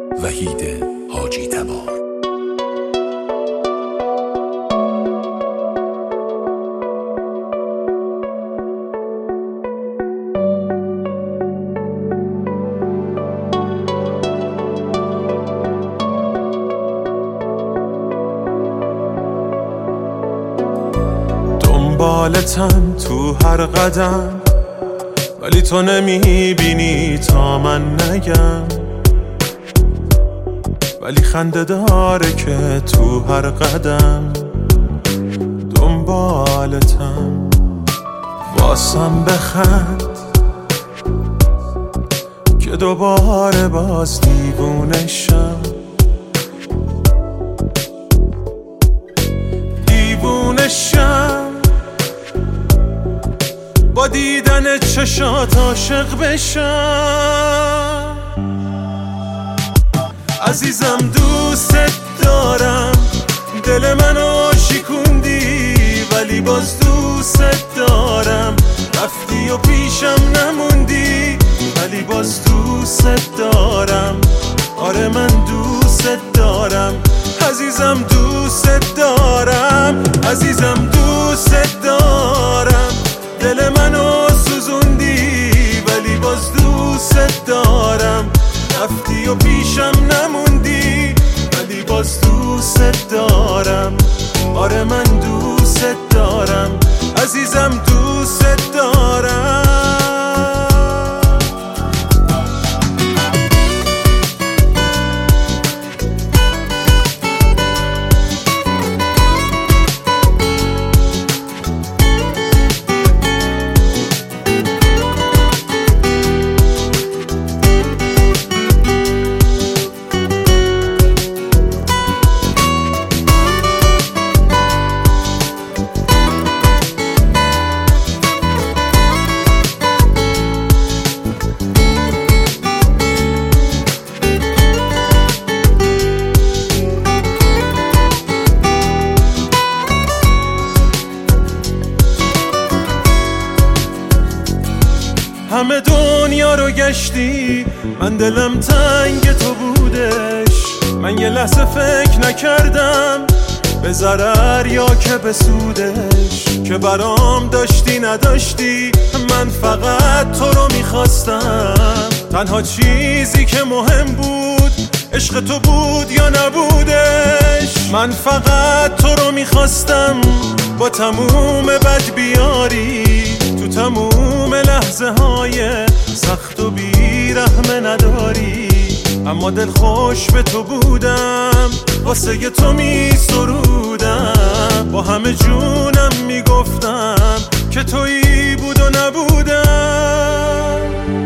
وحید حاجی تبار. دنبالتم تو هر قدم، ولی تو نمیبینی تا من نگم. ولی خنده داره که تو هر قدم دنبالتم. واسم بخند که دوباره باز دیوونه شم. با دیدن چشات عاشق بشم. عزیزم دوست دارم، دل منو شکوندی ولی باز دوست دارم. رفتی و پیشم نموندی ولی باز دوست دارم. آره من دوست دارم، عزیزم دوست دارم، عزیزم دوست دارم. دل منو سوزوندی ولی باز دوست دارم. رفتی و پیشم نموندی ولی باز دوست دارم. آره من دوست دارم، عزیزم دوست دارم. همه دنیا رو گشتی، من دلم تنگ تو بودش. من یه لحظه فکر نکردم به ضرر یا که به سودش. که برام داشتی نداشتی، من فقط تو رو میخواستم. تنها چیزی که مهم بود عشق تو بود یا نبودش. من فقط تو رو میخواستم، با تموم بدبیاری تو تموم لحظه های سخت و بیرحمه نداری. اما دل خوش به تو بودم، واسه تو می سرودم. با همه جونم می گفتم که تویی بود و نبودم.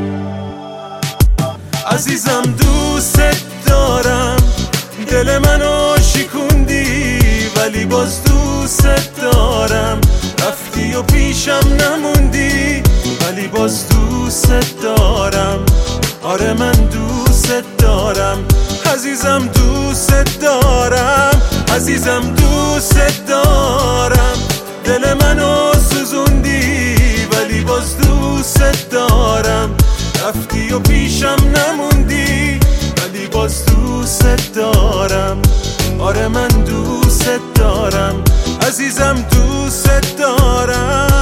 عزیزم دوست دارم، دل منو شکوندی ولی باز دوست دارم. رفتی و پیشم نموندی ولی باز دوست دارم. آره من دوست دارم، عزیزم دوست دارم، عزیزم دوست دارم. دل منو سوزوندی ولی باز دوست دارم. رفتی و پیشم نموندی ولی باز دوست دارم. آره من دوست دارم، عزیزم دوست دارم.